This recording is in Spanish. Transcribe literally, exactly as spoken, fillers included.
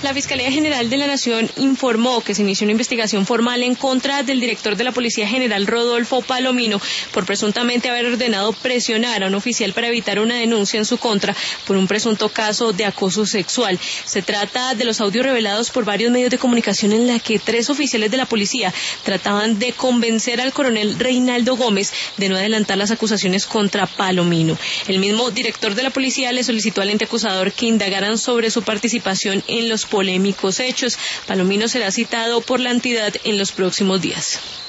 La Fiscalía General de la Nación informó que se inició una investigación formal en contra del director de la Policía General, Rodolfo Palomino, por presuntamente haber ordenado presionar a un oficial para evitar una denuncia en su contra por un presunto caso de acoso sexual. Se trata de los audios revelados por varios medios de comunicación en la que tres oficiales de la policía trataban de convencer al coronel Reinaldo Gómez de no adelantar las acusaciones contra Palomino. El mismo director de la policía le solicitó al ente acusador que indagaran sobre su participación en los polémicos hechos. Palomino será citado por la entidad en los próximos días.